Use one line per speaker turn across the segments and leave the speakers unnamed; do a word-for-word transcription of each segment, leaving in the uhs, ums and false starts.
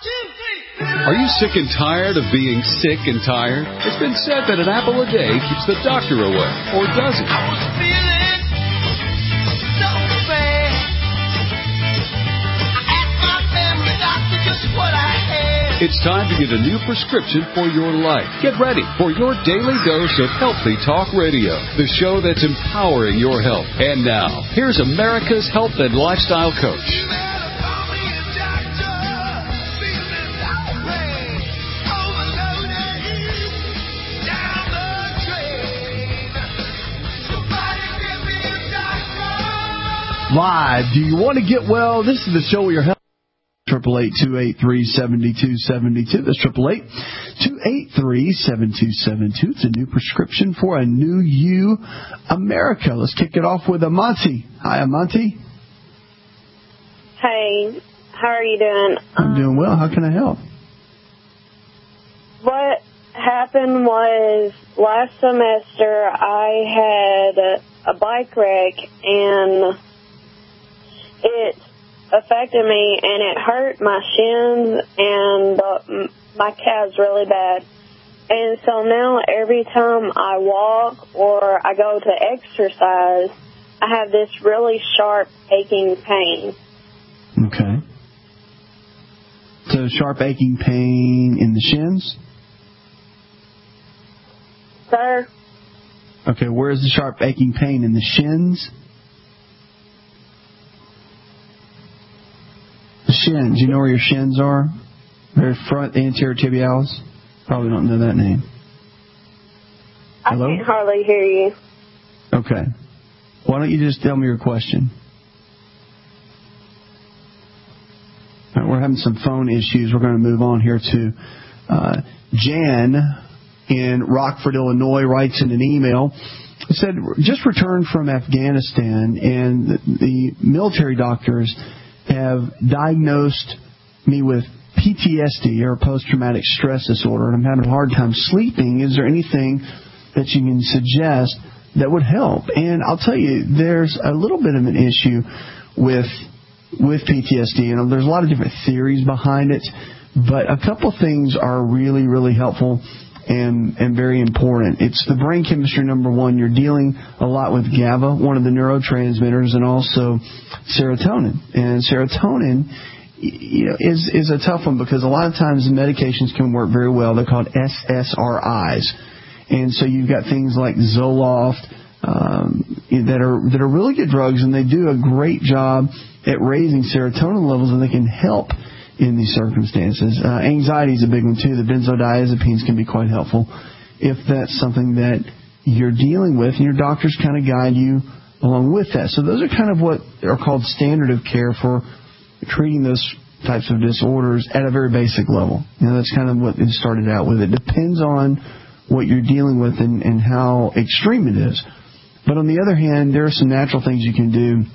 Are you sick and tired of being sick and tired? It's been said that an apple a day keeps the doctor away, or does it?
I was feeling so bad. I asked my family doctor just what I had.
It's time to get a new prescription for your life. Get ready for your daily dose of Healthy Talk Radio, the show that's empowering your health. And now, here's America's health and lifestyle coach.
Live. Do you want to get well? This is the show where your health. Triple eight two eight three seventy two seventy two. That's triple eight two eight three seven two seven two. It's a new prescription for a new you, America. Let's kick it off with Amonte. Hi, Amonte.
Hey, how are you doing?
I'm doing well. How can I help?
What happened was last semester I had a, a bike wreck and it affected me, and it hurt my shins and uh, my calves really bad. And so now every time I walk or I go to exercise, I have this really sharp aching pain.
Okay. So sharp aching pain in the shins?
Sir?
Okay, where's the sharp aching pain in the shins? Shins. You know where your shins are? Very front, anterior tibialis. Probably don't know that name. Hello?
I can't hardly hear you.
Okay. Why don't you just tell me your question? All right, we're having some phone issues. We're going to move on here to uh, Jan in Rockford, Illinois, writes in an email. It said, just returned from Afghanistan, and the, the military doctors have diagnosed me with P T S D, or post-traumatic stress disorder, and I'm having a hard time sleeping. Is there anything that you can suggest that would help? And I'll tell you, there's a little bit of an issue with with P T S D, and there's a lot of different theories behind it, but a couple things are really, really helpful and and very important. It's the brain chemistry, number one. You're dealing a lot with GABA, one of the neurotransmitters, and also serotonin. And serotonin, you know, is is a tough one because a lot of times the medications can work very well. They're called S S R Is. And so you've got things like Zoloft um, that are that are really good drugs, and they do a great job at raising serotonin levels, and they can help in these circumstances. Uh, anxiety is a big one, too. The benzodiazepines can be quite helpful if that's something that you're dealing with, and your doctors kind of guide you along with that. So those are kind of what are called standard of care for treating those types of disorders at a very basic level. You know, that's kind of what it started out with. It depends on what you're dealing with and, and how extreme it is. But on the other hand, there are some natural things you can do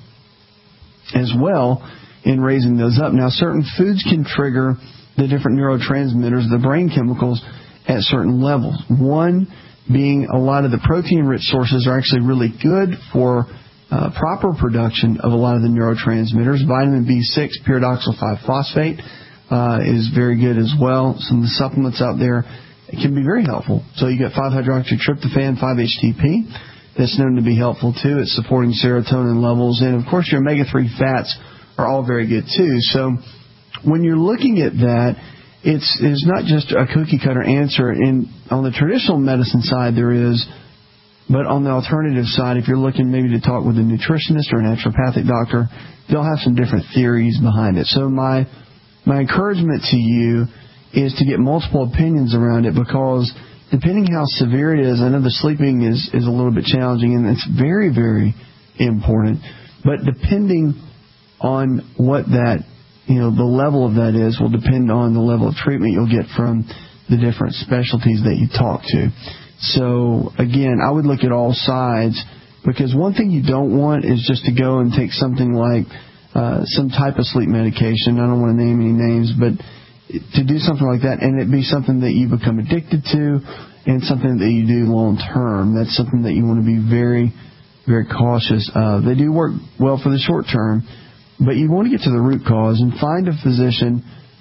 as well in raising those up. Now, certain foods can trigger the different neurotransmitters, the brain chemicals, at certain levels. One being a lot of the protein-rich sources are actually really good for uh, proper production of a lot of the neurotransmitters. Vitamin B six, pyridoxal five phosphate, uh, is very good as well. Some of the supplements out there can be very helpful. So you get five hydroxytryptophan, five H T P. That's known to be helpful, too. It's supporting serotonin levels. And, of course, your omega three fats are all very good, too. So when you're looking at that, it's, it's not just a cookie-cutter answer. And on the traditional medicine side, there is. But on the alternative side, if you're looking maybe to talk with a nutritionist or a naturopathic doctor, they'll have some different theories behind it. So my my encouragement to you is to get multiple opinions around it, because depending how severe it is, I know the sleeping is, is a little bit challenging, and it's very, very important. But depending on what that, you know, the level of that is will depend on the level of treatment you'll get from the different specialties that you talk to. So, again, I would look at all sides, because one thing you don't want is just to go and take something like uh, some type of sleep medication. I don't want to name any names, but to do something like that and it be something that you become addicted to and something that you do long term. That's something that you want to be very, very cautious of. They do work well for the short term, but you want to get to the root cause and find a physician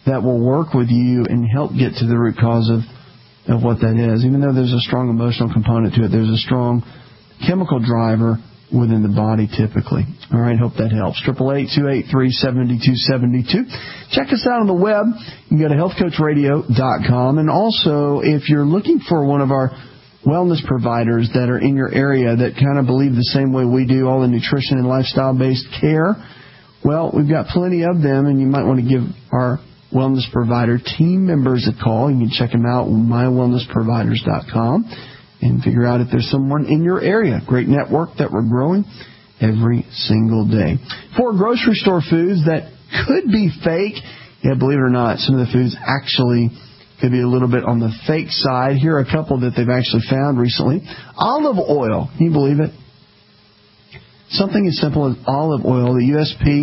that will work with you and help get to the root cause of, of what that is. Even though there's a strong emotional component to it, there's a strong chemical driver within the body typically. All right, hope that helps. eight eight eight, two eight three, seven two seven two. Check us out on the web. You can go to health coach radio dot com. And also, if you're looking for one of our wellness providers that are in your area that kind of believe the same way we do, all the nutrition and lifestyle-based care, well, we've got plenty of them, and you might want to give our wellness provider team members a call. You can check them out at my wellness providers dot com. and figure out if there's someone in your area. Great network that we're growing every single day. For grocery store foods that could be fake, yeah, believe it or not, some of the foods actually could be a little bit on the fake side. Here are a couple that they've actually found recently. Olive oil. Can you believe it? Something as simple as olive oil. The U S P,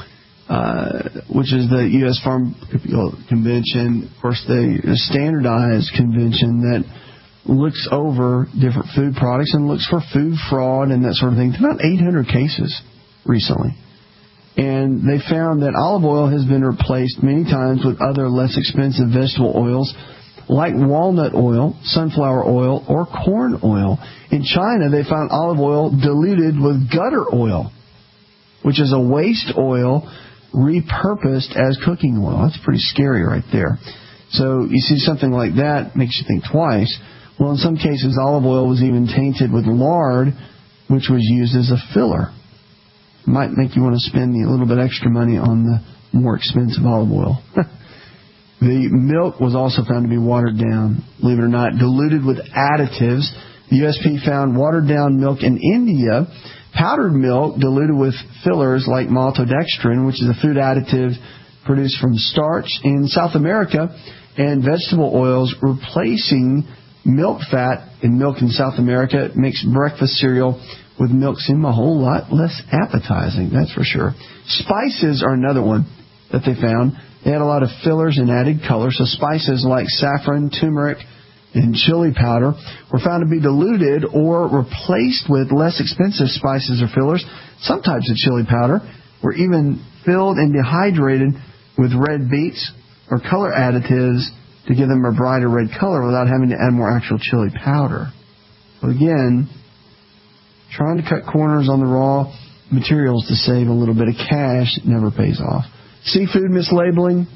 uh, which is the U S Pharmaceutical Convention, of course, the standardized convention that looks over different food products and looks for food fraud and that sort of thing. It's about eight hundred cases recently. And they found that olive oil has been replaced many times with other less expensive vegetable oils like walnut oil, sunflower oil, or corn oil. In China, they found olive oil diluted with gutter oil, which is a waste oil repurposed as cooking oil. That's pretty scary right there. So you see something like that, makes you think twice. Well, in some cases, olive oil was even tainted with lard, which was used as a filler. Might make you want to spend a little bit extra money on the more expensive olive oil. The milk was also found to be watered down, believe it or not, diluted with additives. The U S P found watered down milk in India, powdered milk diluted with fillers like maltodextrin, which is a food additive produced from starch in South America, and vegetable oils replacing milk fat in milk in South America. It makes breakfast cereal with milk seem a whole lot less appetizing, that's for sure. Spices are another one that they found. They had a lot of fillers and added color, so spices like saffron, turmeric, and chili powder were found to be diluted or replaced with less expensive spices or fillers. Some types of chili powder were even filled and dehydrated with red beets or color additives to give them a brighter red color without having to add more actual chili powder. So again, trying to cut corners on the raw materials to save a little bit of cash never pays off. Seafood mislabeling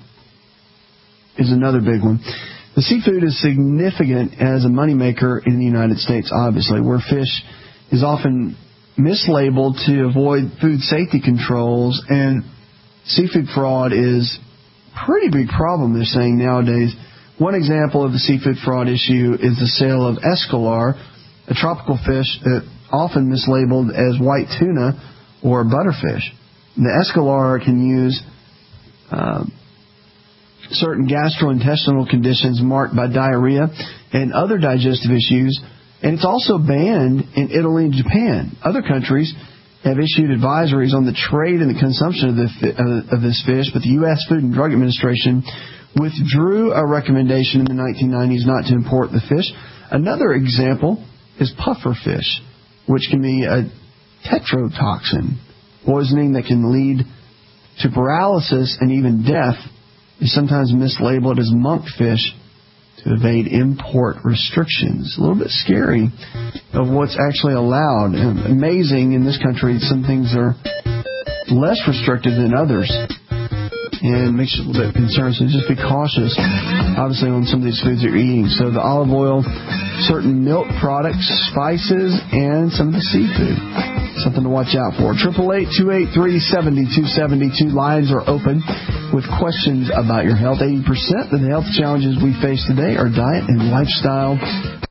is another big one. The seafood is significant as a moneymaker in the United States, obviously, where fish is often mislabeled to avoid food safety controls, and seafood fraud is a pretty big problem, they're saying nowadays. One example of the seafood fraud issue is the sale of escolar, a tropical fish that often mislabeled as white tuna or butterfish. The escolar can use uh, certain gastrointestinal conditions marked by diarrhea and other digestive issues, and it's also banned in Italy and Japan. Other countries have issued advisories on the trade and the consumption of, the, uh, of this fish, but the U S Food and Drug Administration withdrew a recommendation in the nineteen nineties not to import the fish. Another example is puffer fish, which can be a tetrotoxin, poisoning that can lead to paralysis and even death, is sometimes mislabeled as monkfish to evade import restrictions. A little bit scary of what's actually allowed. And amazing, in this country, some things are less restrictive than others. And it makes you a little bit concerned, so just be cautious, obviously, on some of these foods that you're eating. So the olive oil, certain milk products, spices, and some of the seafood. Something to watch out for. eight eight eight, two eight three, seven two seven two. Lines are open with questions about your health. eighty percent of the health challenges we face today are diet and lifestyle.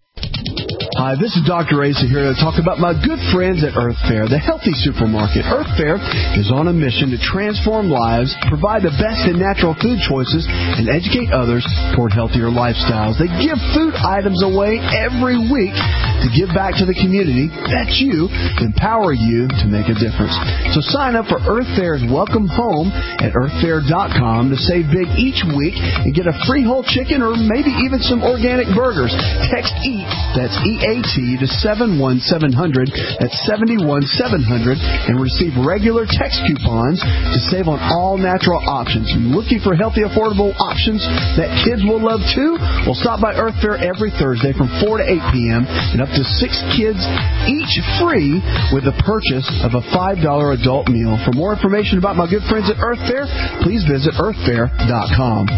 Hi, this is Doctor Asa here to talk about my good friends at Earth Fare, the healthy supermarket. Earth Fare is on a mission to transform lives, provide the best in natural food choices, and educate others toward healthier lifestyles. They give food items away every week to give back to the community. That's you, empower you to make a difference. So sign up for Earth Fare's Welcome Home at earth fare dot com to save big each week and get a free whole chicken or maybe even some organic burgers. Text EAT, that's E A A T to seven one seven hundred. That's seven one seven hundred, and receive regular text coupons to save on all natural options. Are you looking for healthy, affordable options that kids will love too? Well, stop by Earth Fare every Thursday from four to eight p.m. and up to six kids each free with the purchase of a five dollar adult meal. For more information about my good friends at Earth Fare, please visit earth fare dot com.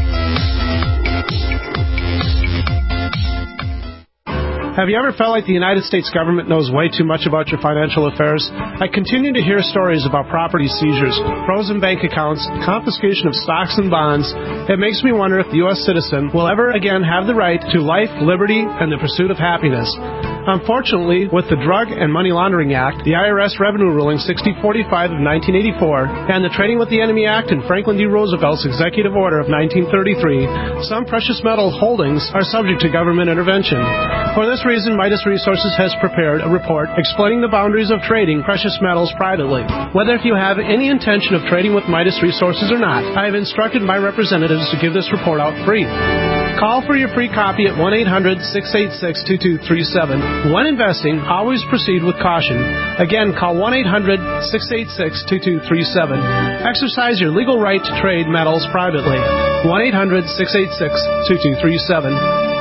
Have you ever felt like the United States government knows way too much about your financial affairs? I continue to hear stories about property seizures, frozen bank accounts, confiscation of stocks and bonds. It makes me wonder if the U S citizen will ever again have the right to life, liberty, and the pursuit of happiness. Unfortunately, with the Drug and Money Laundering Act, the I R S Revenue Ruling sixty forty-five of nineteen eighty-four, and the Trading with the Enemy Act and Franklin D. Roosevelt's Executive Order of nineteen thirty-three, some precious metal holdings are subject to government intervention. For this reason, Midas Resources has prepared a report explaining the boundaries of trading precious metals privately. Whether if you have any intention of trading with Midas Resources or not, I have instructed my representatives to give this report out free. Call for your free copy at one eight hundred six eight six two two three seven. When investing, always proceed with caution. Again, call one eight hundred six eight six two two three seven. Exercise your legal right to trade metals privately. one eight hundred six eight six two two three seven.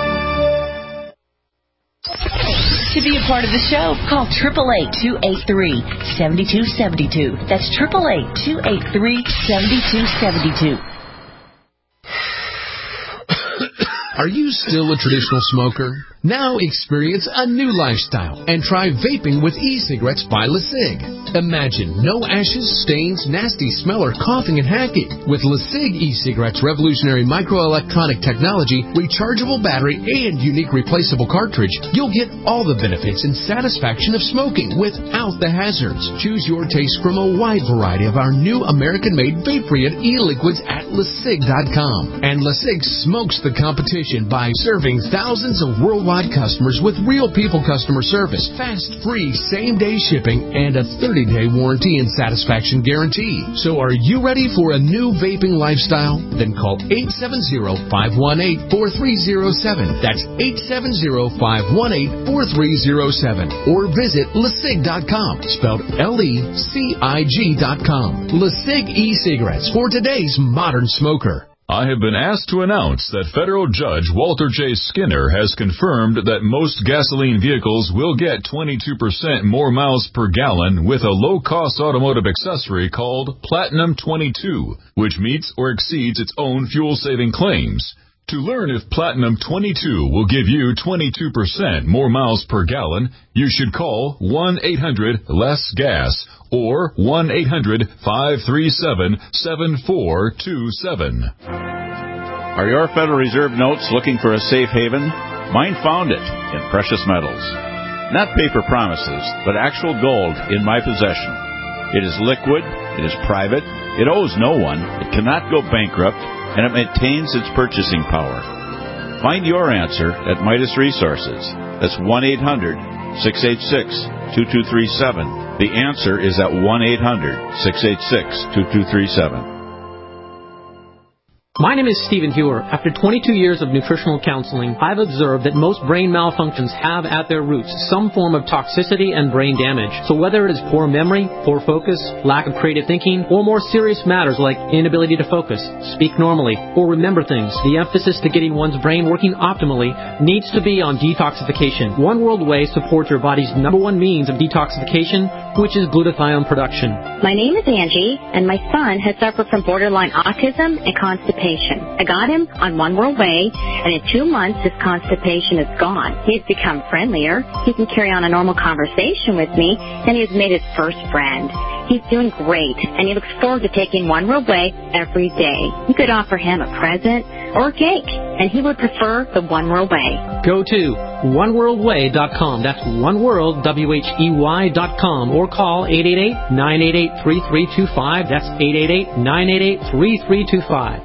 To be a part of the show, call eight eight eight, two eight three, seven two seven two. That's eight eight eight, two eight three, seven two seven two.
Are you still a traditional smoker? Now experience a new lifestyle and try vaping with e-cigarettes by LeSig. Imagine no ashes, stains, nasty smell, or coughing and hacking. With LeSig e-cigarettes' revolutionary microelectronic technology, rechargeable battery, and unique replaceable cartridge, you'll get all the benefits and satisfaction of smoking without the hazards. Choose your taste from a wide variety of our new American-made vape-free and e-liquids at lesig dot com. And LeSig smokes the competition by serving thousands of worldwide customers with real people customer service, fast, free, same-day shipping, and a thirty-day warranty and satisfaction guarantee. So are you ready for a new vaping lifestyle? Then call eight seven zero, five one eight, four three zero seven. That's eight seven zero, five one eight, four three zero seven. Or visit lesig dot com, spelled L E C I G dot com. LeSig e-cigarettes for today's modern smoker.
I have been asked to announce that federal judge Walter J. Skinner has confirmed that most gasoline vehicles will get twenty-two percent more miles per gallon with a low-cost automotive accessory called Platinum twenty-two, which meets or exceeds its own fuel-saving claims. To learn if Platinum twenty-two will give you twenty-two percent more miles per gallon, you should call one eight hundred less gas or one eight hundred, five three seven, seven four two seven.
Are your Federal Reserve notes looking for a safe haven? Mine found it in precious metals. Not paper promises, but actual gold in my possession. It is liquid, it is private, it owes no one, it cannot go bankrupt, and it maintains its purchasing power. Find your answer at Midas Resources. That's one eight hundred, six eight six, two two three seven. The answer is at one eight hundred, six eight six, two two three seven.
My name is Stephen Hewer. After twenty-two years of nutritional counseling, I've observed that most brain malfunctions have at their roots some form of toxicity and brain damage. So whether it is poor memory, poor focus, lack of creative thinking, or more serious matters like inability to focus, speak normally, or remember things, the emphasis to getting one's brain working optimally needs to be on detoxification. One World Whey supports your body's number one means of detoxification, which is glutathione production.
My name is Angie, and my son has suffered from borderline autism and constipation. I got him on One World Whey, and in two months his constipation is gone. He's become friendlier. He can carry on a normal conversation with me, and he has made his first friend. He's doing great, and he looks forward to taking One World Whey every day. You could offer him a present or a cake, and he would prefer the One World Whey.
Go to one world way dot com. That's one world, W H E Y dot com, or call eight eight eight, nine eight eight, three three two five. That's eight eight eight, nine eight eight, three three two five.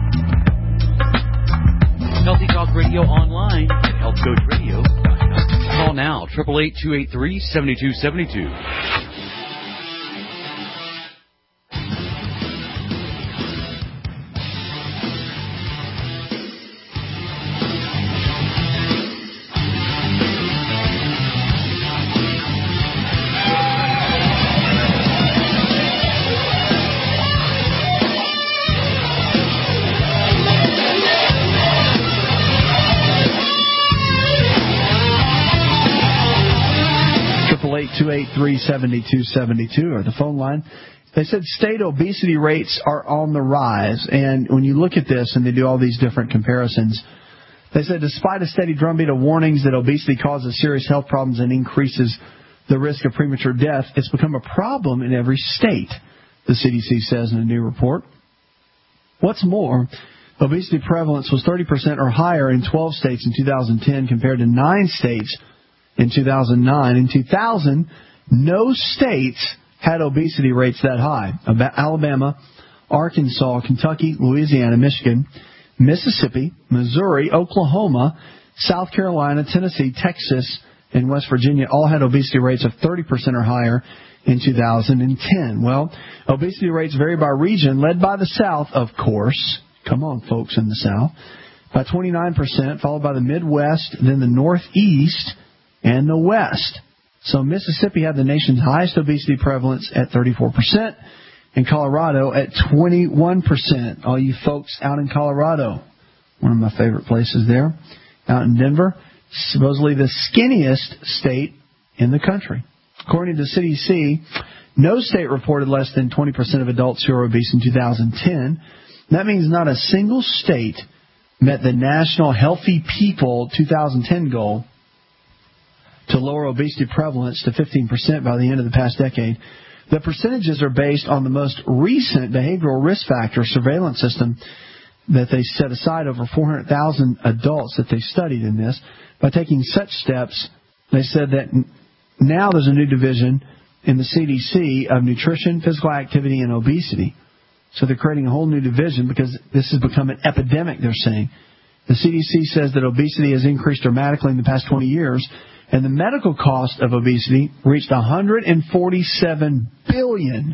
Healthy Talk Radio online at health coach radio dot com. Call now, eight eight eight, two eight three, seven two seven two.
two eight three, seven two seven two or the phone line. They said state obesity rates are on the rise. And when you look at this and they do all these different comparisons, they said despite a steady drumbeat of warnings that obesity causes serious health problems and increases the risk of premature death, it's become a problem in every state, the C D C says in a new report. What's more, obesity prevalence was thirty percent or higher in twelve states in two thousand ten compared to nine states in two thousand nine. In two thousand, no states had obesity rates that high. Alabama, Arkansas, Kentucky, Louisiana, Michigan, Mississippi, Missouri, Oklahoma, South Carolina, Tennessee, Texas, and West Virginia all had obesity rates of thirty percent or higher in two thousand ten. Well, obesity rates vary by region, led by the South, of course. Come on, folks in the South. By twenty-nine percent, followed by the Midwest, then the Northeast, and the West. So Mississippi had the nation's highest obesity prevalence at thirty-four percent, and Colorado at twenty-one percent. All you folks out in Colorado, one of my favorite places there, out in Denver, supposedly the skinniest state in the country. According to the C D C, no state reported less than twenty percent of adults who are obese in two thousand ten. That means not a single state met the National Healthy People two thousand ten goal to lower obesity prevalence to fifteen percent by the end of the past decade. The percentages are based on the most recent behavioral risk factor surveillance system that they set aside over four hundred thousand adults that they studied in this. By taking such steps, they said that now there's a new division in the C D C of nutrition, physical activity, and obesity. So they're creating a whole new division because this has become an epidemic, they're saying. The C D C says that obesity has increased dramatically in the past twenty years, and the medical cost of obesity reached one hundred forty-seven billion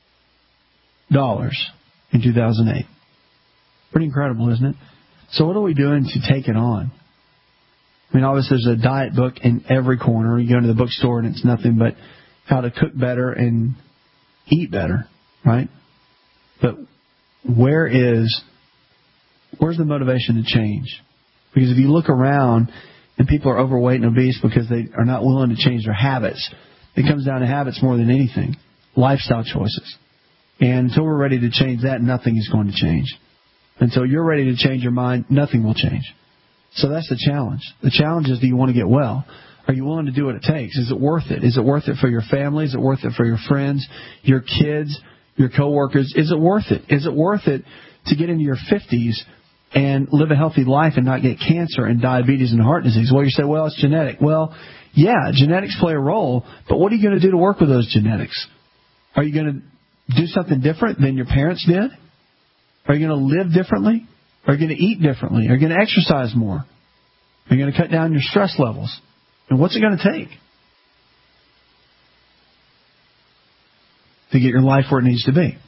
dollars in two thousand eight. Pretty incredible, isn't it? So what are we doing to take it on? I mean, obviously there's a diet book in every corner. You go into the bookstore and it's nothing but how to cook better and eat better, right? But where is, where's the motivation to change? Because if you look around and people are overweight and obese because they are not willing to change their habits, it comes down to habits more than anything. Lifestyle choices. And until we're ready to change that, nothing is going to change. Until you're ready to change your mind, nothing will change. So that's the challenge. The challenge is, do you want to get well? Are you willing to do what it takes? Is it worth it? Is it worth it for your family? Is it worth it for your friends, your kids, your coworkers? Is it worth it? Is it worth it to get into your fifties and live a healthy life and not get cancer and diabetes and heart disease? Well, you say, well, it's genetic. Well, yeah, genetics play a role, but what are you going to do to work with those genetics? Are you going to do something different than your parents did? Are you going to live differently? Are you going to eat differently? Are you going to exercise more? Are you going to cut down your stress levels? And what's it going to take to get your life where it needs to be?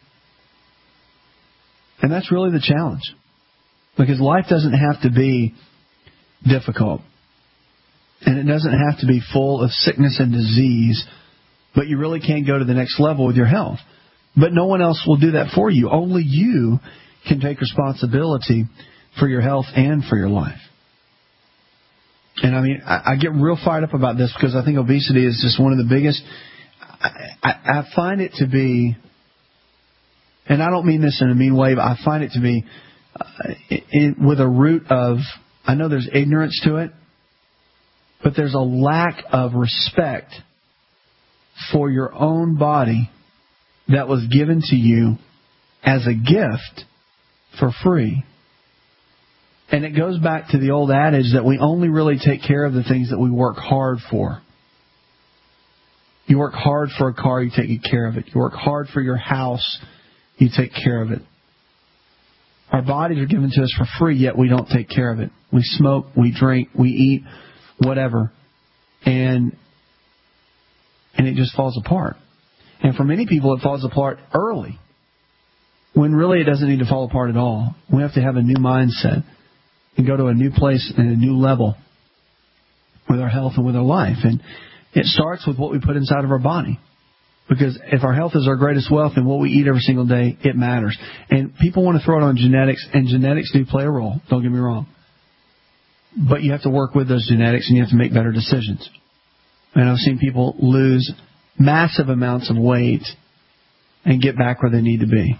And that's really the challenge. Because life doesn't have to be difficult. And it doesn't have to be full of sickness and disease. But you really can't go to the next level with your health. But no one else will do that for you. Only you can take responsibility for your health and for your life. And I mean, I, I get real fired up about this because I think obesity is just one of the biggest. I, I, I find it to be, and I don't mean this in a mean way, but I find it to be uh, in, with a root of, I know there's ignorance to it, but there's a lack of respect for your own body that was given to you as a gift for free. And it goes back to the old adage that we only really take care of the things that we work hard for. You work hard for a car, you take care of it. You work hard for your house, you take care of it. Our bodies are given to us for free, yet we don't take care of it. We smoke, we drink, we eat, whatever. and and it just falls apart. And for many people, it falls apart early, when really it doesn't need to fall apart at all. We have to have a new mindset and go to a new place and a new level with our health and with our life. And it starts with what we put inside of our body. Because if our health is our greatest wealth, then what we eat every single day, it matters. And people want to throw it on genetics, and genetics do play a role. Don't get me wrong. But you have to work with those genetics, and you have to make better decisions. And I've seen people lose massive amounts of weight and get back where they need to be.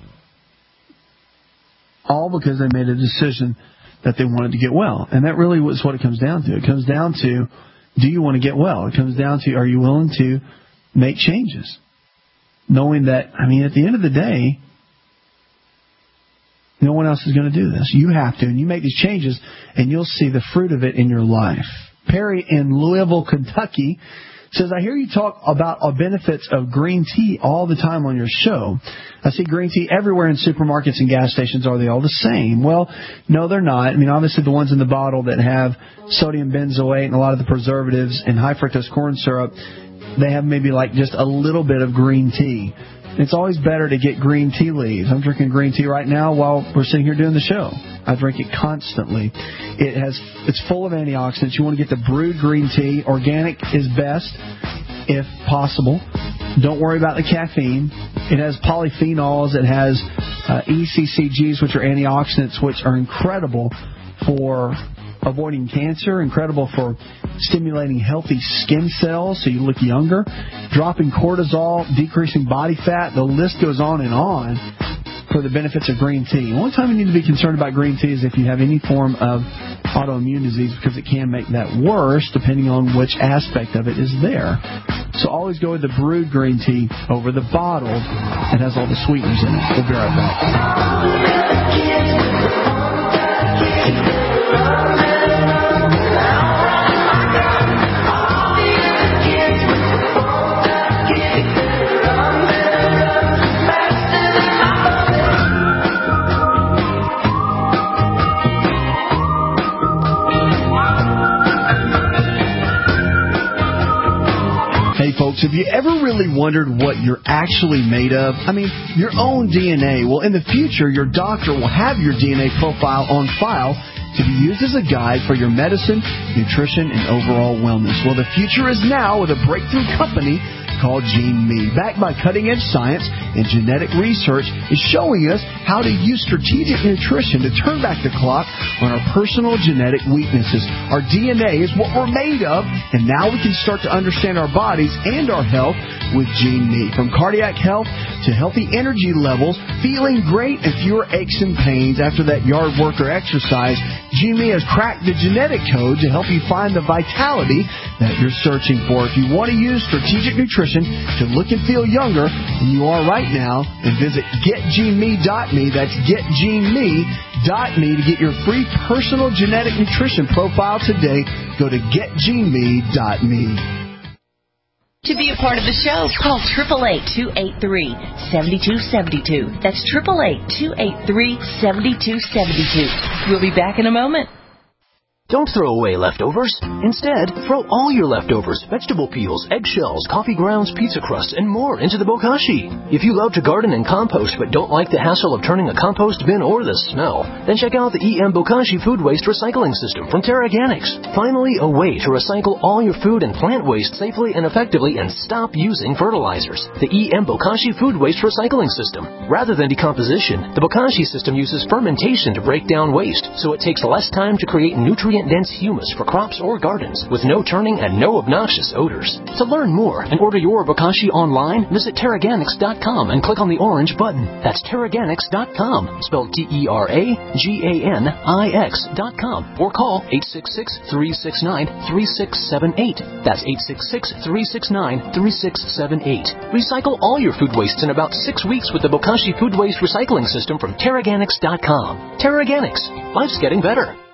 All because they made a decision that they wanted to get well. And that really is what it comes down to. It comes down to, do you want to get well? It comes down to, are you willing to make changes? Knowing that, I mean, at the end of the day, no one else is going to do this. You have to. And you make these changes, and you'll see the fruit of it in your life. Perry in Louisville, Kentucky says, I hear you talk about the benefits of green tea all the time on your show. I see green tea everywhere in supermarkets and gas stations. Are they all the same? Well, no, they're not. I mean, obviously the ones in the bottle that have sodium benzoate and a lot of the preservatives and high fructose corn syrup, they have maybe like just a little bit of green tea. It's always better to get green tea leaves. I'm drinking green tea right now while we're sitting here doing the show. I drink it constantly. It has, it's full of antioxidants. You want to get the brewed green tea. Organic is best, if possible. Don't worry about the caffeine. It has polyphenols. It has uh, E C C Gs, which are antioxidants, which are incredible for avoiding cancer, incredible for stimulating healthy skin cells so you look younger, dropping cortisol, decreasing body fat. The list goes on and on for the benefits of green tea. The only time you need to be concerned about green tea is if you have any form of autoimmune disease, because it can make that worse depending on which aspect of it is there. So always go with the brewed green tea over the bottled. It has all the sweeteners in it. We'll be right back. Folks, have you ever really wondered what you're actually made of? I mean, your own D N A. Well, in the future, your doctor will have your D N A profile on file to be used as a guide for your medicine, nutrition, and overall wellness. Well, the future is now with a breakthrough company called GeneMe. Backed by cutting-edge science and genetic research, is showing us how to use strategic nutrition to turn back the clock on our personal genetic weaknesses. Our D N A is what we're made of, and now we can start to understand our bodies and our health with GeneMe. From cardiac health to healthy energy levels, feeling great and fewer aches and pains after that yard work or exercise, GeneMe has cracked the genetic code to help you find the vitality that you're searching for. If you want to use strategic nutrition to look and feel younger than you are right now, and visit get gene me dot me. That's get gene me dot me to get your free personal genetic nutrition profile today. Go to get gene me dot me.
To be a part of the show, call eight eight eight, two eight three, seven two seven two. That's eight eight eight, two eight three, seven two seven two. We'll be back in a moment.
Don't throw away leftovers. Instead, throw all your leftovers, vegetable peels, eggshells, coffee grounds, pizza crusts, and more into the bokashi. If you love to garden and compost but don't like the hassle of turning a compost bin or the smell, then check out the E M Bokashi Food Waste Recycling System from Terraganics. Finally, a way to recycle all your food and plant waste safely and effectively and stop using fertilizers. The E M Bokashi Food Waste Recycling System. Rather than decomposition, the Bokashi system uses fermentation to break down waste, so it takes less time to create nutrient dense humus for crops or gardens with no turning and no obnoxious odors. To learn more and order your bokashi online, visit Terraganics dot com and click on the orange button. That's Terraganics dot com, spelled T E R A G A N I X dot com, or call eight six six, three six nine, three six seven eight. That's eight six six, three six nine, three six seven eight. Recycle all your food wastes in about six weeks with the Bokashi Food Waste Recycling System from Terraganics dot com. Terraganics. Life's getting better.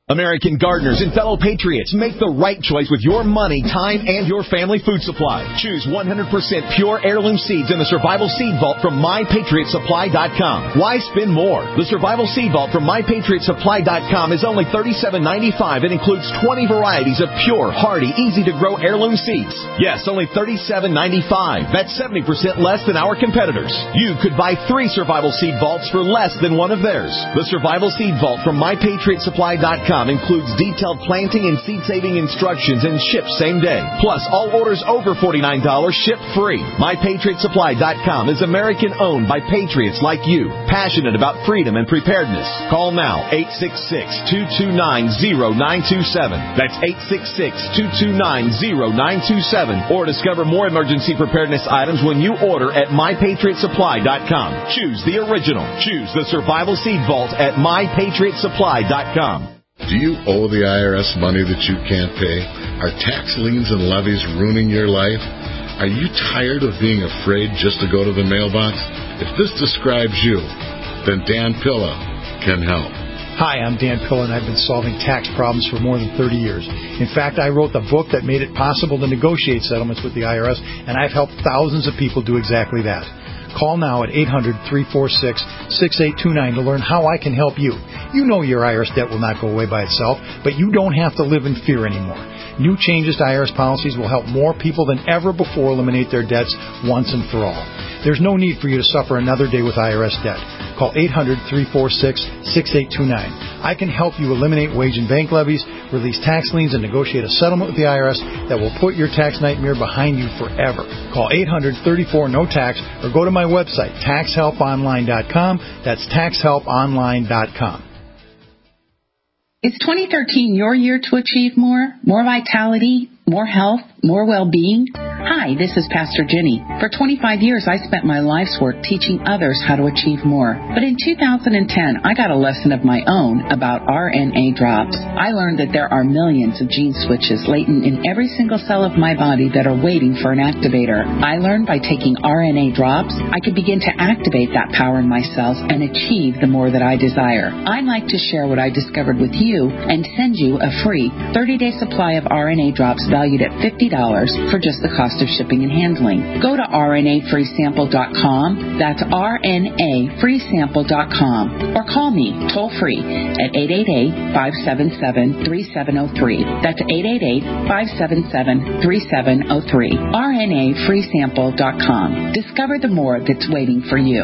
American gardeners and fellow patriots, make the right choice with your money, time, and your family food supply. Choose one hundred percent pure heirloom seeds in the Survival Seed Vault from my patriot supply dot com. Why spend more? The Survival Seed Vault from my patriot supply dot com is only thirty-seven ninety-five and includes twenty varieties of pure, hardy, easy-to-grow heirloom seeds. Yes, only thirty-seven ninety-five. That's seventy percent less than our competitors. You could buy three Survival Seed Vaults for less than one of theirs. The Survival Seed Vault from my patriot supply dot com includes detailed planting and seed-saving instructions and ships same day. Plus, all orders over forty-nine dollars ship free. my patriot supply dot com is American-owned by patriots like you, passionate about freedom and preparedness. Call now, eight six six, two two nine, zero nine two seven. That's eight six six, two two nine, zero nine two seven. Or discover more emergency preparedness items when you order at my patriot supply dot com. Choose the original. Choose the Survival Seed Vault at my patriot supply dot com.
Do you owe the I R S money that you can't pay? Are tax liens and levies ruining your life? Are you tired of being afraid just to go to the mailbox? If this describes you, then Dan Pilla can help.
Hi, I'm Dan Pilla, and I've been solving tax problems for more than thirty years. In fact, I wrote the book that made it possible to negotiate settlements with the I R S, and I've helped thousands of people do exactly that. Call now at eight hundred, three four six, six eight two nine to learn how I can help you. You know your I R S debt will not go away by itself, but you don't have to live in fear anymore. New changes to I R S policies will help more people than ever before eliminate their debts once and for all. There's no need for you to suffer another day with I R S debt. Call eight hundred, three four six, six eight two nine. I can help you eliminate wage and bank levies, release tax liens, and negotiate a settlement with the I R S that will put your tax nightmare behind you forever. Call eight hundred, thirty-four, no tax or go to my website, tax help online dot com. That's tax help online dot com.
Is twenty thirteen your year to achieve more? More vitality? More health? More well-being? Hi, this is Pastor Jenny. For twenty-five years, I spent my life's work teaching others how to achieve more. But in two thousand ten, I got a lesson of my own about R N A drops. I learned that there are millions of gene switches latent in every single cell of my body that are waiting for an activator. I learned by taking R N A drops, I could begin to activate that power in my cells and achieve the more that I desire. I'd like to share what I discovered with you and send you a free thirty-day supply of R N A drops valued at fifty dollars for just the cost of shipping and handling. Go to R N A free sample dot com. That's R N A free sample dot com. Or call me toll free at eight eight eight, five seven seven, three seven zero three. That's eight eight eight, five seven seven, three seven zero three. R N A free sample dot com. Discover the more that's waiting for you.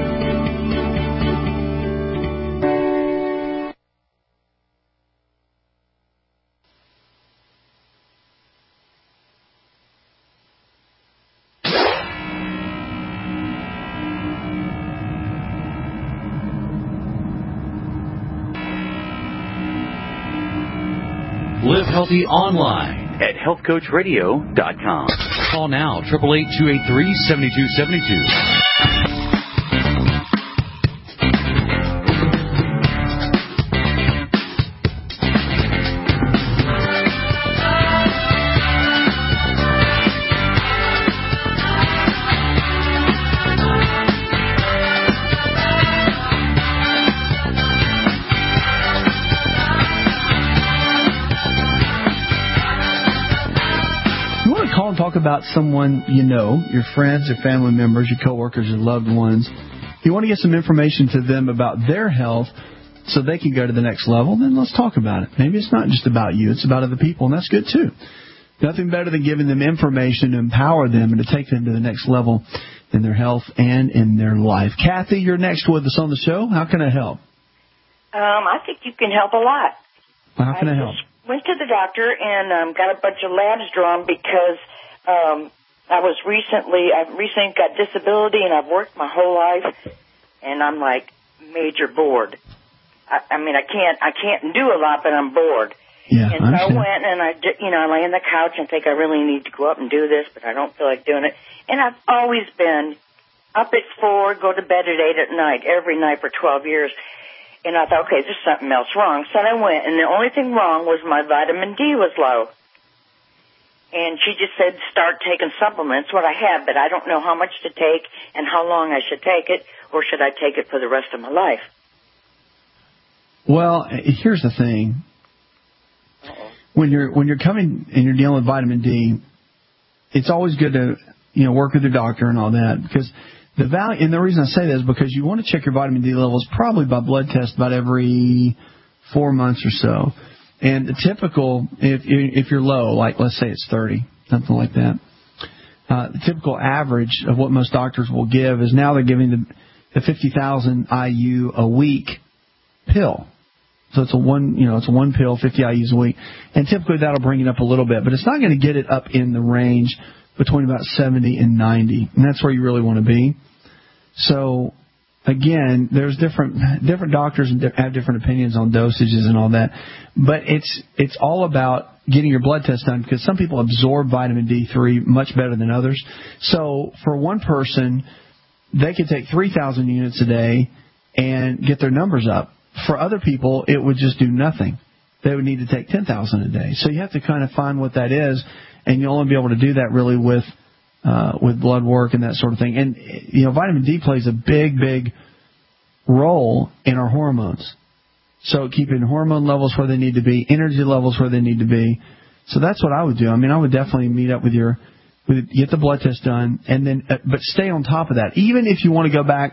Live healthy online at health coach radio dot com. Call now, eight eight eight, two eight three, seven two seven two.
Talk about someone you know, your friends, your family members, your coworkers, your loved ones. You want to get some information to them about their health so they can go to the next level, then let's talk about it. Maybe it's not just about you, it's about other people, and that's good too. Nothing better than giving them information to empower them and to take them to the next level in their health and in their life. Kathy, you're next with us on the show. How can I help?
Um, I think you can help a lot.
Well, how can I, I help?
Went to the doctor and um, got a bunch of labs drawn because Um, I was recently, I've recently got disability and I've worked my whole life and I'm like major bored. I, I mean, I can't, I can't do a lot, but I'm bored.
Yeah,
and so I went and I, you know, I lay on the couch and think I really need to go up and do this, but I don't feel like doing it. And I've always been up at four, go to bed at eight at night, every night for twelve years. And I thought, okay, there's something else wrong. So I went and the only thing wrong was my vitamin D was low. And she just said, start taking supplements, what I have, but I don't know how much to take and how long I should take it, or should I take it for the rest of my life?
Well, here's the thing. when you're when you're coming and you're dealing with vitamin D, it's always good to you know work with your doctor and all that because the value. And the reason I say that is because you want to check your vitamin D levels probably by blood test about every four months or so. And the typical, if if you're low, like let's say it's thirty, something like that. Uh, the typical average of what most doctors will give is now they're giving the, the fifty thousand I U a week pill. So it's a one, you know, it's a one pill, fifty I U's a week, and typically that'll bring it up a little bit, but it's not going to get it up in the range between about seventy and ninety, and that's where you really want to be. So again, there's different different doctors and have different opinions on dosages and all that, but it's it's all about getting your blood test done because some people absorb vitamin D three much better than others. So for one person, they could take three thousand units a day and get their numbers up. For other people, it would just do nothing. They would need to take ten thousand a day. So you have to kind of find what that is, and you'll only be able to do that really with uh, with blood work and that sort of thing. And, you know, vitamin D plays a big, big role in our hormones. So keeping hormone levels where they need to be, energy levels where they need to be. So that's what I would do. I mean, I would definitely meet up with your, with, get the blood test done, and then, uh, but stay on top of that. Even if you want to go back,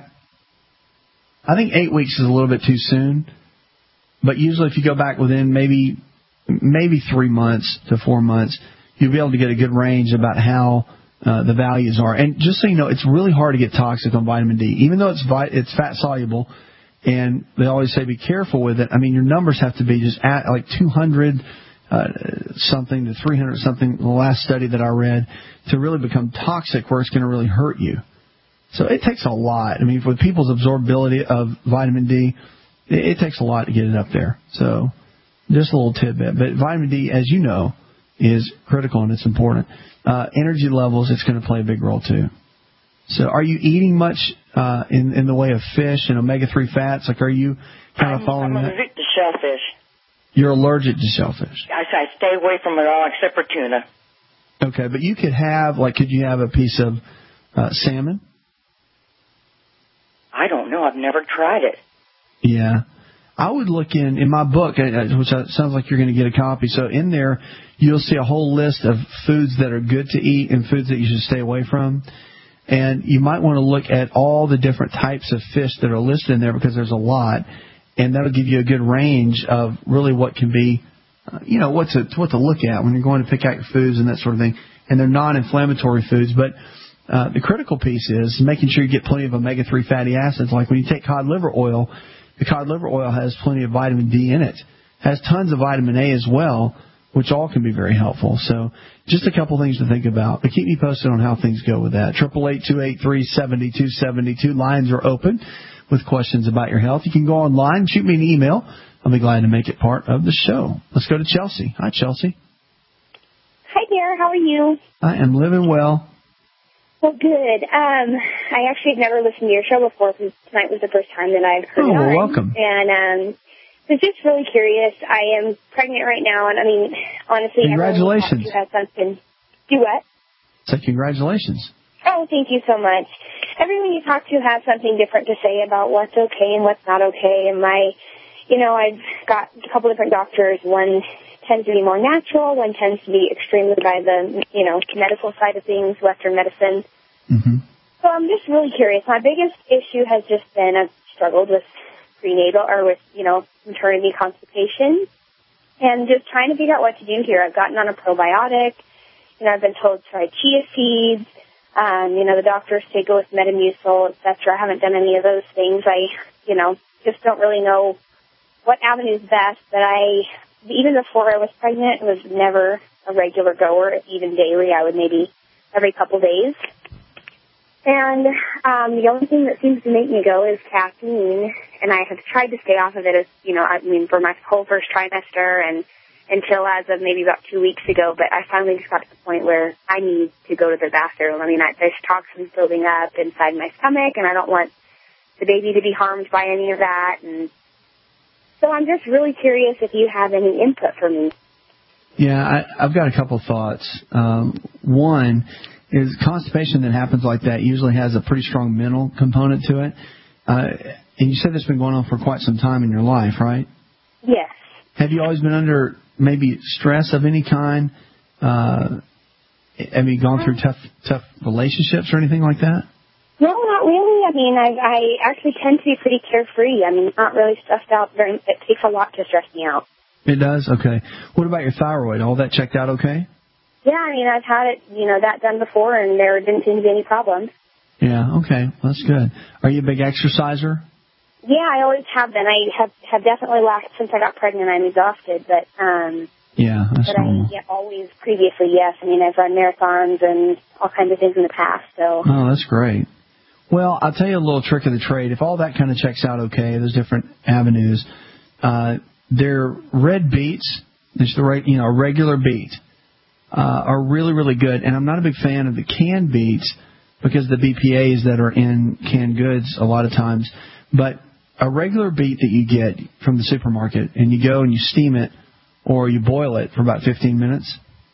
I think eight weeks is a little bit too soon, but usually if you go back within maybe, maybe three months to four months, you'll be able to get a good range about how uh, the values are. And just so you know, it's really hard to get toxic on vitamin D, even though it's vi- it's fat soluble. And they always say be careful with it. I mean, your numbers have to be just at like two hundred uh, something to three hundred something, the last study that I read, to really become toxic where it's going to really hurt you. So it takes a lot. I mean, for people's absorbability of vitamin D, it, it takes a lot to get it up there. So just a little tidbit. But vitamin D, as you know, is critical and it's important. Uh, energy levels, it's going to play a big role too. So are you eating much uh, in, in the way of fish and omega three fats? Like, are you kind of
I'm,
following
I'm
that?
allergic to shellfish.
You're allergic to shellfish.
I, I stay away from it all except for tuna.
Okay, but you could have, like, could you have a piece of uh, salmon?
I don't know. I've never tried it.
Yeah. I would look in, in my book, which sounds like you're going to get a copy. So in there, you'll see a whole list of foods that are good to eat and foods that you should stay away from. And you might want to look at all the different types of fish that are listed in there because there's a lot. And that'll give you a good range of really what can be, uh, you know, what to, what to look at when you're going to pick out your foods and that sort of thing. And they're non-inflammatory foods. But uh, the critical piece is making sure you get plenty of omega three fatty acids. Like when you take cod liver oil, the cod liver oil has plenty of vitamin D in it. It has tons of vitamin A as well, which all can be very helpful. So just a couple things to think about. But keep me posted on how things go with that. eight eight eight, two eight three, seven two seven two. Lines are open with questions about your health. You can go online, shoot me an email. I'll be glad to make it part of the show. Let's go to Chelsea. Hi, Chelsea.
Hi there. How are you?
I am living well.
Well, good. Um, I actually had never listened to your show before because tonight was the first time that I've heard
oh,
it on.
Well, welcome.
And um, I was just really curious. I am pregnant right now, and I mean, honestly,
congratulations.
Everyone you has something. Do what?
So congratulations.
Oh, thank you so much. Everyone you talk to has something different to say about what's okay and what's not okay. And my, you know, I've got a couple different doctors. One tends to be more natural. One tends to be extremely by the, you know, medical side of things, Western medicine.
Mm-hmm.
So I'm just really curious. My biggest issue has just been I've struggled with prenatal or with, you know, maternity constipation and just trying to figure out what to do here. I've gotten on a probiotic. You know, I've been told to try chia seeds. Um, you know, the doctors say go with Metamucil, et cetera. I haven't done any of those things. I, you know, just don't really know what avenue is best. But I, even before I was pregnant, was never a regular goer, even daily. I would maybe every couple days. And um, the only thing that seems to make me go is caffeine, and I have tried to stay off of it as, you know, I mean, for my whole first trimester and until as of maybe about two weeks ago, but I finally just got to the point where I need to go to the bathroom. I mean, I, there's toxins building up inside my stomach, and I don't want the baby to be harmed by any of that. And so I'm just really curious if you have any input for me.
Yeah, I, I've got a couple thoughts. Um, one is constipation that happens like that usually has a pretty strong mental component to it. Uh, and you said it's been going on for quite some time in your life, right?
Yes.
Have you always been under maybe stress of any kind? Uh, have you gone through tough tough relationships or anything like that?
No, not really. I mean, I, I actually tend to be pretty carefree. I mean, not really stressed out. Very, it takes a lot to stress me out.
It does? Okay. What about your thyroid? All that checked out okay?
Yeah, I mean, I've had it, you know, that done before, and there didn't seem to be any problems.
Yeah, okay. Well, that's good. Are you a big exerciser?
Yeah, I always have been. I have, have definitely lacked since I got pregnant. I'm exhausted, but um,
yeah, that's
but
normal.
I yeah, always previously, yes. I mean, I've run marathons and all kinds of things in the past. So.
Oh, that's great. Well, I'll tell you a little trick of the trade. If all that kind of checks out okay, there's different avenues. Uh, they're red beets. It's the right, you know, a regular beet uh, are really, really good. And I'm not a big fan of the canned beets because of the B P As that are in canned goods a lot of times. But a regular beet that you get from the supermarket, and you go and you steam it or you boil it for about fifteen minutes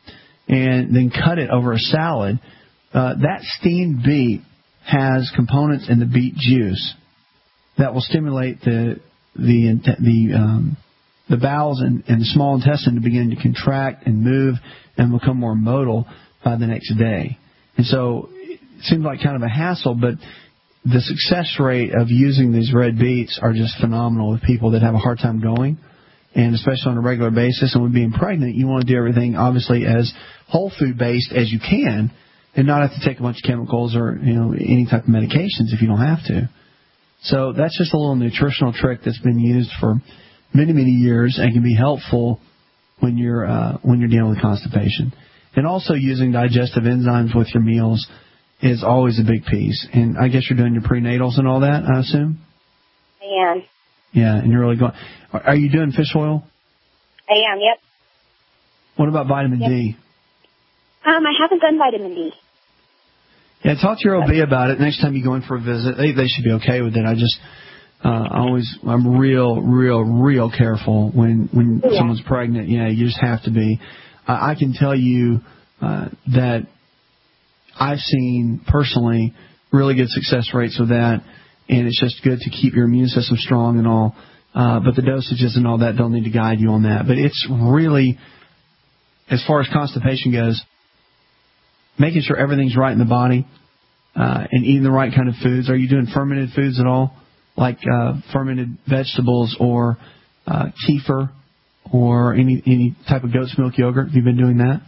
and then cut it over a salad, uh, that steamed beet has components in the beet juice that will stimulate the the the um, the bowels and, and the small intestine to begin to contract and move and become more motile by the next day. And so it seems like kind of a hassle, but the success rate of using these red beets are just phenomenal with people that have a hard time going, and especially on a regular basis. And with being pregnant, you want to do everything obviously as whole food based as you can, and not have to take a bunch of chemicals or, you know, any type of medications if you don't have to. So that's just a little nutritional trick that's been used for many, many years and can be helpful when you're uh, when you're dealing with constipation. And also using digestive enzymes with your meals is always a big piece. And I guess you're doing your prenatals and all that, I assume?
I am.
Yeah, and you're really going. Are you doing fish oil?
I am, yep.
What about vitamin
yep.
D?
Um, I haven't done vitamin D.
Yeah, talk to your O B about it. Next time you go in for a visit, they they should be okay with it. I just uh, always I'm real, real, real careful when when yeah. someone's pregnant. Yeah, you just have to be. Uh, I can tell you uh, that I've seen personally really good success rates with that, and it's just good to keep your immune system strong and all. Uh, but the dosages and all that don't need to guide you on that. But it's really, as far as constipation goes, making sure everything's right in the body uh, and eating the right kind of foods. Are you doing fermented foods at all, like uh, fermented vegetables or uh, kefir or any any type of goat's milk yogurt? Have you been doing that?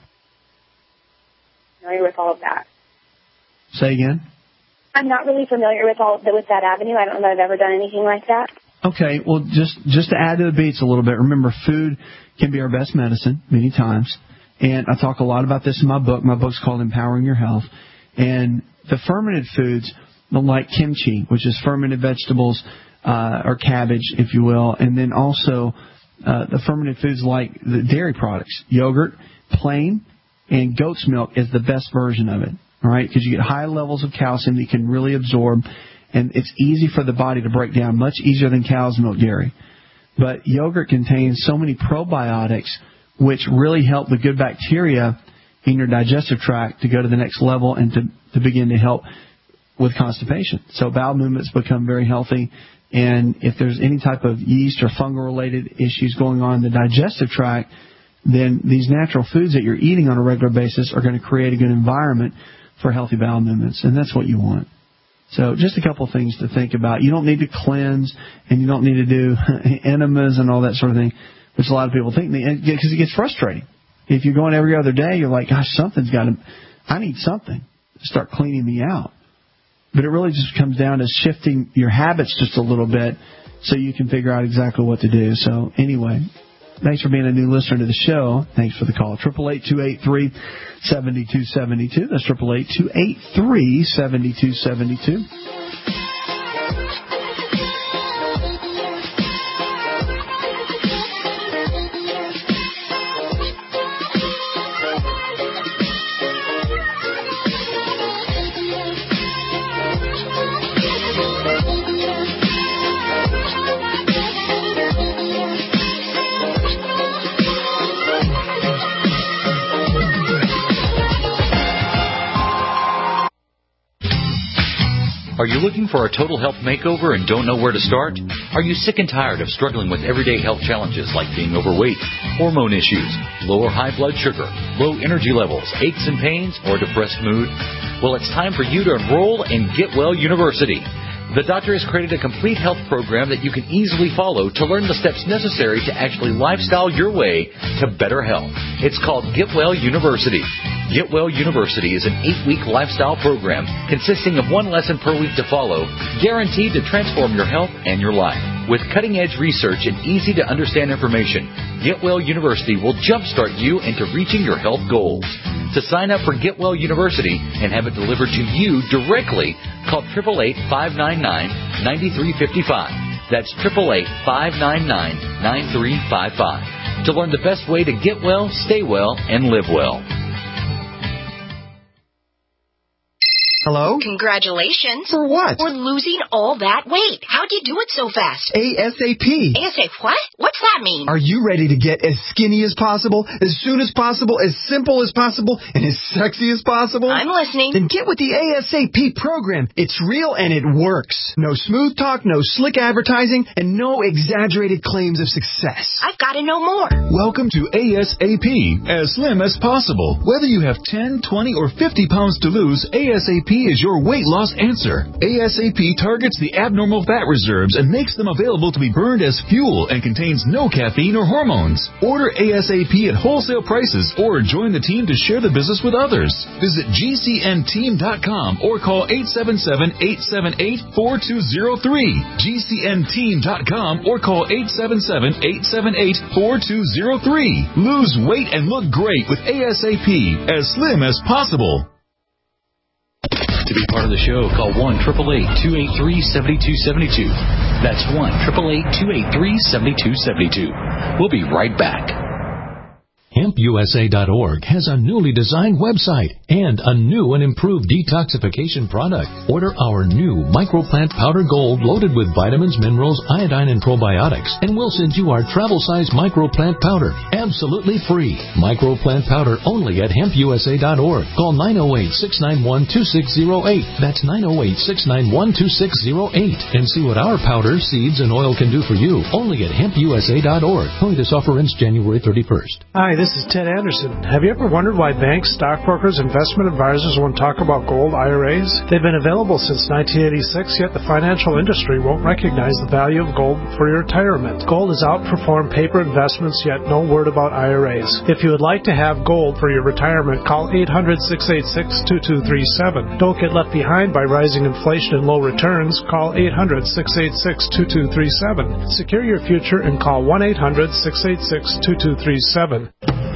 Familiar with all of that.
Say again?
I'm not really familiar with all with that avenue. I don't know that I've ever done anything like that.
Okay, well, just, just to add to the beats a little bit, remember food can be our best medicine many times. And I talk a lot about this in my book. My book's called Empowering Your Health. And the fermented foods, like kimchi, which is fermented vegetables, uh, or cabbage, if you will, and then also uh, the fermented foods like the dairy products, yogurt, plain, and goat's milk is the best version of it, all right? Because you get high levels of calcium that you can really absorb, and it's easy for the body to break down, much easier than cow's milk dairy. But yogurt contains so many probiotics, which really help the good bacteria in your digestive tract to go to the next level and to, to begin to help with constipation. So bowel movements become very healthy, and if there's any type of yeast or fungal-related issues going on in the digestive tract, then these natural foods that you're eating on a regular basis are going to create a good environment for healthy bowel movements, and that's what you want. So just a couple of things to think about. You don't need to cleanse, and you don't need to do enemas and all that sort of thing, which a lot of people think, because it gets frustrating. If you're going every other day, you're like, gosh, something's got to, I need something to start cleaning me out. But it really just comes down to shifting your habits just a little bit so you can figure out exactly what to do. So anyway, thanks for being a new listener to the show. Thanks for the call. eight eight eight, two eight three, seven two seven two. That's eight eight eight, two eight three, seven two seven two.
Are you looking for a total health makeover and don't know where to start? Are you sick and tired of struggling with everyday health challenges like being overweight, hormone issues, low or high blood sugar, low energy levels, aches and pains, or depressed mood? Well, it's time for you to enroll in Get Well University. The doctor has created a complete health program that you can easily follow to learn the steps necessary to actually lifestyle your way to better health. It's called Get Well University. Get Well University is an eight-week lifestyle program consisting of one lesson per week to follow, guaranteed to transform your health and your life. With cutting-edge research and easy-to-understand information, Get Well University will jumpstart you into reaching your health goals. To sign up for Get Well University and have it delivered to you directly, call eight eight eight, five nine nine, nine three five five. That's eight eight eight, five nine nine, nine three five five. To learn the best way to get well, stay well, and live well.
Hello?
Congratulations.
For what?
For losing all that weight. How'd you do it so fast?
ASAP.
ASAP what? What's that mean?
Are you ready to get as skinny as possible, as soon as possible, as simple as possible, and as sexy as possible?
I'm listening.
Then get with the ASAP program. It's real and it works. No smooth talk, no slick advertising, and no exaggerated claims of success.
I've got to know more.
Welcome to ASAP, as slim as possible. Whether you have ten, twenty, or fifty pounds to lose, ASAP is your weight loss answer. ASAP targets the abnormal fat reserves and makes them available to be burned as fuel and contains no caffeine or hormones. Order ASAP at wholesale prices or join the team to share the business with others. Visit G C N team dot com or call eight seven seven, eight seven eight, four two zero three. G C N team dot com or call eight seven seven, eight seven eight, four two zero three. Lose weight and look great with ASAP, as slim as possible.
To be part of the show, call one eight eight eight, two eight three, seven two seven two. That's one eight eight eight, two eight three, seven two seven two. We'll be right back.
hemp U S A dot org has a newly designed website and a new and improved detoxification product. Order our new Microplant Powder Gold loaded with vitamins, minerals, iodine, and probiotics, and we'll send you our travel-size Microplant Powder absolutely free. Microplant Powder only at hemp U S A dot org. Call nine oh eight, six nine one, two six oh eight. That's nine oh eight, six nine one, two six oh eight. And see what our powder, seeds, and oil can do for you only at hemp U S A dot org. Only this offer ends January thirty-first.
Hi, this is Ted Anderson. Have you ever wondered why banks, stockbrokers, investment advisors won't talk about gold I R As? They've been available since nineteen eighty-six, yet the financial industry won't recognize the value of gold for your retirement. Gold has outperformed paper investments, yet no word about I R As. If you would like to have gold for your retirement, call eight hundred, six eight six, two two three seven. Don't get left behind by rising inflation and low returns. Call eight hundred, six eight six, two two three seven. Secure your future and call one eight hundred, six eight six, two two three seven.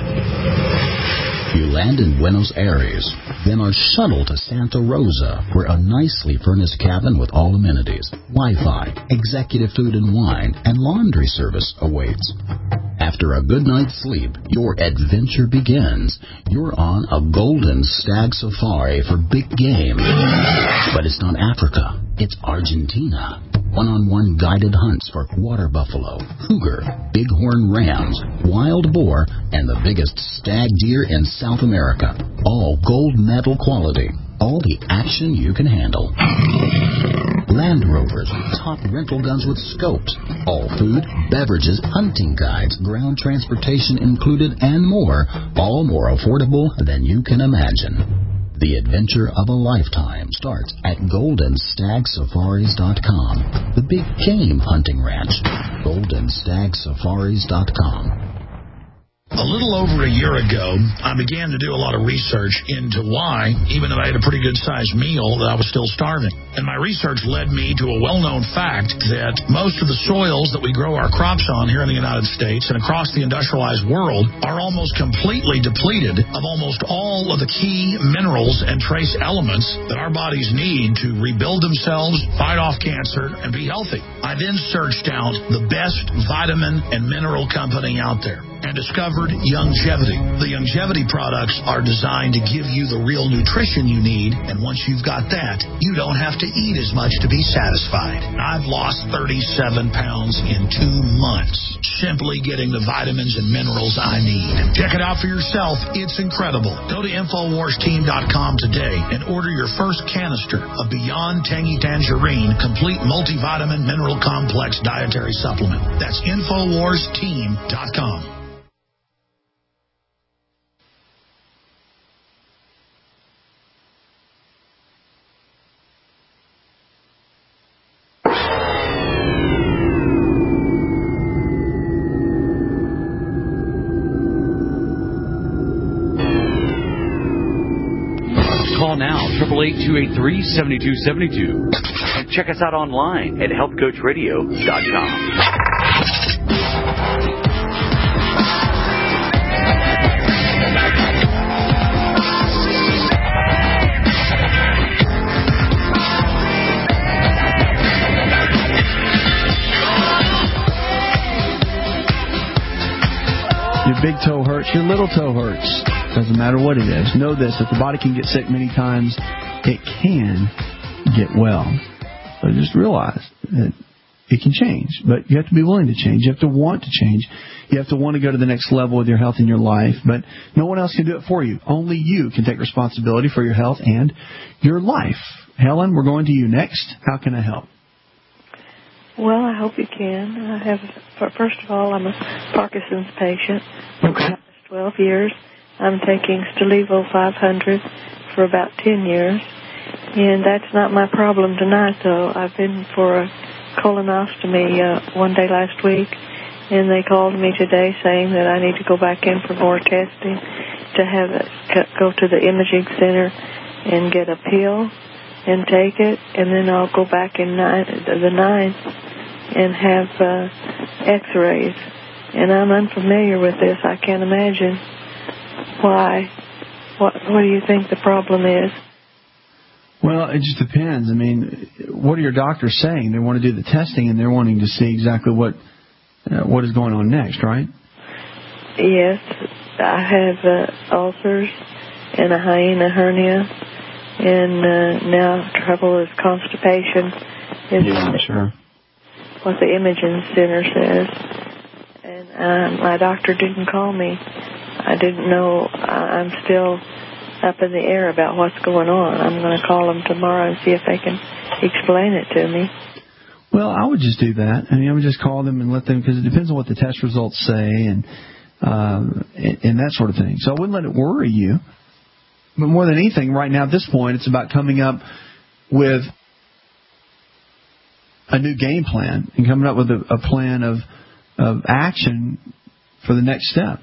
You land in Buenos Aires, then are shuttled to Santa Rosa, where a nicely furnished cabin with all amenities, Wi-Fi, executive food and wine, and laundry service awaits. After a good night's sleep, your adventure begins. You're on a golden stag safari for big game. But it's not Africa, it's Argentina. One-on-one guided hunts for water buffalo, cougar, bighorn rams, wild boar, and the biggest stag deer in South America. All gold medal quality. All the action you can handle. Land Rovers, top rental guns with scopes. All food, beverages, hunting guides, ground transportation included, and more. All more affordable than you can imagine. The adventure of a lifetime starts at golden stag safaris dot com. The big game hunting ranch. golden stag safaris dot com.
A little over a year ago, I began to do a lot of research into why, even though I had a pretty good-sized meal, that I was still starving. And my research led me to a well-known fact that most of the soils that we grow our crops on here in the United States and across the industrialized world are almost completely depleted of almost all of the key minerals and trace elements that our bodies need to rebuild themselves, fight off cancer, and be healthy. I then searched out the best vitamin and mineral company out there. and discovered Youngevity. The Youngevity products are designed to give you the real nutrition you need, and once you've got that, you don't have to eat as much to be satisfied. I've lost thirty-seven pounds in two months, simply getting the vitamins and minerals I need. Check it out for yourself. It's incredible. Go to Infowars Team dot com today and order your first canister of Beyond Tangy Tangerine Complete Multivitamin Mineral Complex Dietary Supplement. That's Infowars Team dot com.
Call now, eight eight eight, two eight three, seven two seven two. And check us out online at health coach radio dot com.
Your big toe hurts, your little toe hurts. Doesn't matter what it is. Know this, if the body can get sick many times, it can get well. So just realize that it can change, but you have to be willing to change. You have to want to change. You have to want to go to the next level with your health in your life, but no one else can do it for you. Only you can take responsibility for your health and your life. Helen, we're going to you next. How can I help?
Well, I hope you can. I have, first of all, I'm a Parkinson's patient for the last twelve years. I'm taking Stalevo five hundred for about ten years, and that's not my problem tonight, though. I've been for a colonostomy uh, one day last week, and they called me today saying that I need to go back in for more testing to have it, go to the imaging center and get a pill and take it, and then I'll go back in nine, the ninth and have uh, x-rays. And I'm unfamiliar with this. I can't imagine why. What, what do you think the problem is?
Well, it just depends. I mean, what are your doctors saying? They want to do the testing, and they're wanting to see exactly what uh, what is going on next, right?
Yes. I have uh, ulcers and a hyena hernia, and uh, now trouble is constipation. Is
yeah, sure.
What the imaging center says. And uh, my doctor didn't call me. I didn't know. I'm still up in the air about what's going on. I'm going to call them tomorrow and see if they can explain it to me.
Well, I would just do that. I mean, I would just call them and let them, because it depends on what the test results say and, um, and and that sort of thing. So I wouldn't let it worry you. But more than anything, right now at this point, it's about coming up with a new game plan and coming up with a, a plan of of action for the next step.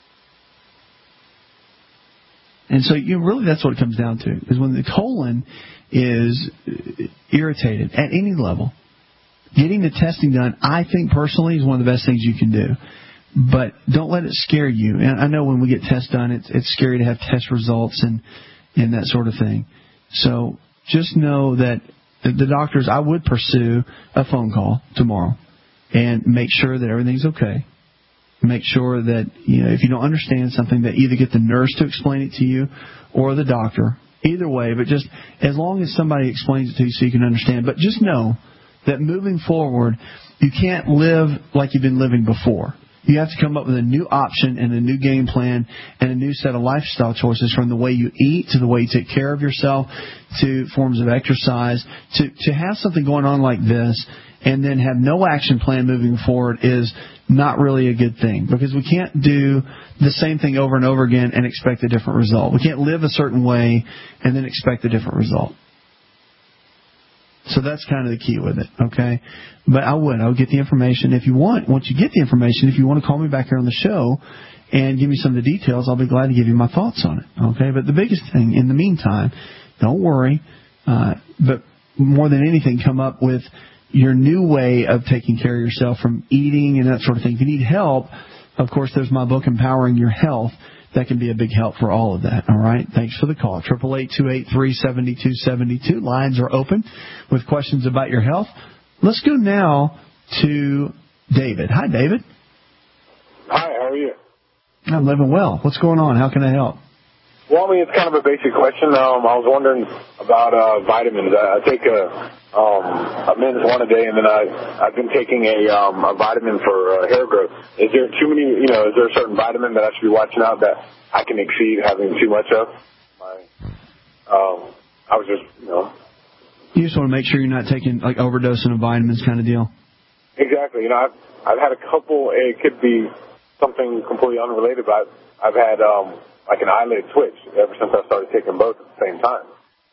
And so you really, that's what it comes down to, is when the colon is irritated at any level, getting the testing done, I think personally, is one of the best things you can do. But don't let it scare you. And I know when we get tests done, it's, it's scary to have test results and, and that sort of thing. So just know that the doctors, I would pursue a phone call tomorrow and make sure that everything's okay. Make sure that, you know, if you don't understand something, that either get the nurse to explain it to you or the doctor. Either way, but just as long as somebody explains it to you so you can understand. But just know that moving forward, you can't live like you've been living before. You have to come up with a new option and a new game plan and a new set of lifestyle choices, from the way you eat to the way you take care of yourself to forms of exercise. To, to have something going on like this and then have no action plan moving forward is not really a good thing, because we can't do the same thing over and over again and expect a different result. We can't live a certain way and then expect a different result. So that's kind of the key with it, okay? But I would. I would get the information. If you want, once you get the information, if you want to call me back here on the show and give me some of the details, I'll be glad to give you my thoughts on it, okay? But the biggest thing, in the meantime, don't worry, uh, but more than anything, come up with your new way of taking care of yourself, from eating and that sort of thing. If you need help, of course, there's my book, Empowering Your Health. That can be a big help for all of that. All right. Thanks for the call. eight eight eight, two eight three, seven two seven two. Lines are open with questions about your health. Let's go now to David. Hi, David.
Hi, how are you?
I'm living well. What's going on? How can I help?
Well, I mean, it's kind of a basic question. Um, I was wondering about uh, vitamins. I, I take a, um, a men's one a day, and then I, I've been taking a, um, a vitamin for uh, hair growth. Is there too many, you know, is there a certain vitamin that I should be watching out that I can exceed having too much of? My, um, I was just, you know.
You just want to make sure you're not taking, like, overdosing of vitamins kind of deal?
Exactly. You know, I've, I've had a couple, it could be something completely unrelated, but I've, I've had, um, like an eyelid twitch ever since I started taking both at the same time.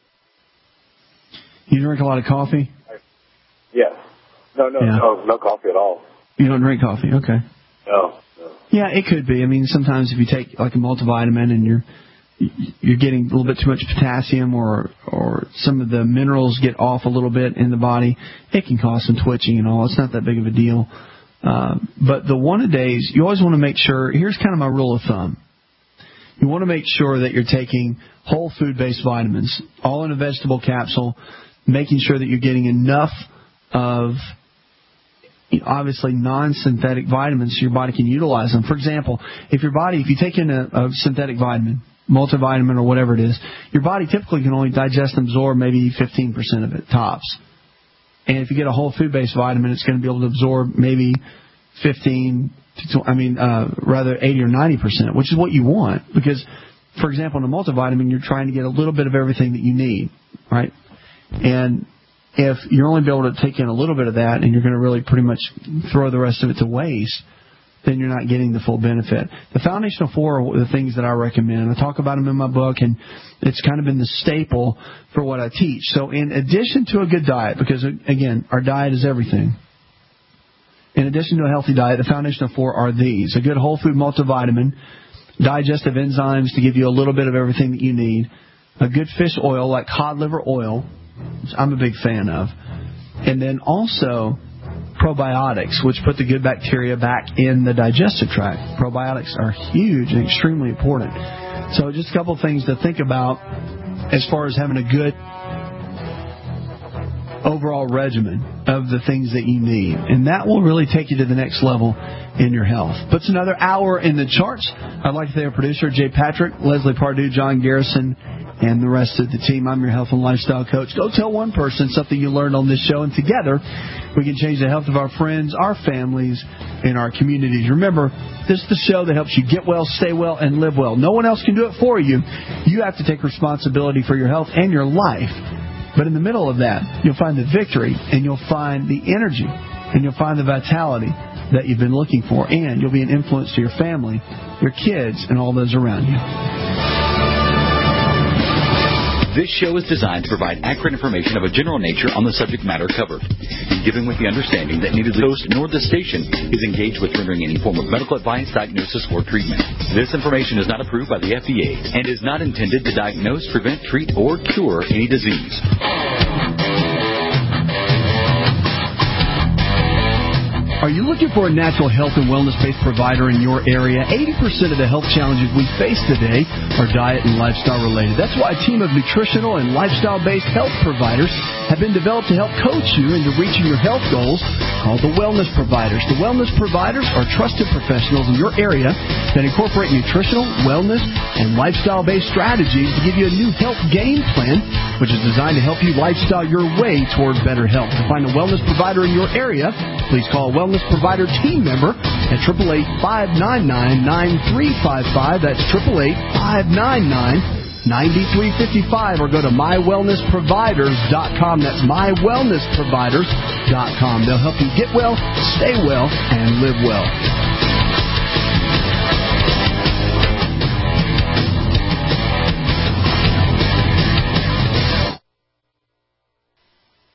You drink a lot of coffee?
Yes. No, no, yeah. no, no coffee at all.
You don't drink coffee? Okay.
No, no.
Yeah, it could be. I mean, sometimes if you take like a multivitamin and you're you're getting a little bit too much potassium or or some of the minerals get off a little bit in the body, it can cause some twitching and all. It's not that big of a deal. Uh, but the one-a-days, you always want to make sure, here's kind of my rule of thumb. You want to make sure that you're taking whole food-based vitamins, all in a vegetable capsule, making sure that you're getting enough of, obviously, non-synthetic vitamins so your body can utilize them. For example, if your body, if you take in a, a synthetic vitamin, multivitamin or whatever it is, your body typically can only digest and absorb maybe fifteen percent of it, tops. And if you get a whole food-based vitamin, it's going to be able to absorb maybe fifteen I mean, uh, rather eighty or ninety percent, which is what you want. Because, for example, in a multivitamin, you're trying to get a little bit of everything that you need, right? And if you're only be able to take in a little bit of that and you're going to really pretty much throw the rest of it to waste, then you're not getting the full benefit. The foundational four are the things that I recommend. I talk about them in my book, and it's kind of been the staple for what I teach. So in addition to a good diet, because, again, our diet is everything, in addition to a healthy diet, the foundational four are these. A good whole food multivitamin, digestive enzymes to give you a little bit of everything that you need, a good fish oil like cod liver oil, which I'm a big fan of, and then also probiotics, which put the good bacteria back in the digestive tract. Probiotics are huge and extremely important. So just a couple of things to think about as far as having a good overall regimen of the things that you need. And that will really take you to the next level in your health. Puts another hour in the charts. I'd like to thank our producer, Jay Patrick, Leslie Pardue, John Garrison, and the rest of the team. I'm your health and lifestyle coach. Go tell one person something you learned on this show, and together we can change the health of our friends, our families, and our communities. Remember, this is the show that helps you get well, stay well, and live well. No one else can do it for you. You have to take responsibility for your health and your life. But in the middle of that, you'll find the victory, and you'll find the energy, and you'll find the vitality that you've been looking for, and you'll be an influence to your family, your kids, and all those around you.
This show is designed to provide accurate information of a general nature on the subject matter covered, and given with the understanding that neither the host nor the station is engaged with rendering any form of medical advice, diagnosis, or treatment. This information is not approved by the F D A and is not intended to diagnose, prevent, treat, or cure any disease.
Are you looking for a natural health and wellness-based provider in your area? eighty percent of the health challenges we face today are diet and lifestyle related. That's why a team of nutritional and lifestyle-based health providers have been developed to help coach you into reaching your health goals, called the Wellness Providers. The Wellness Providers are trusted professionals in your area that incorporate nutritional, wellness, and lifestyle-based strategies to give you a new health game plan, which is designed to help you lifestyle your way toward better health. To find a wellness provider in your area, please call a Wellness Provider team member at eight eight eight, five nine nine, nine three five five. That's eight eight eight, five nine nine, nine three five five. Or go to my wellness providers dot com. That's my wellness providers dot com. They'll help you get well, stay well, and live well.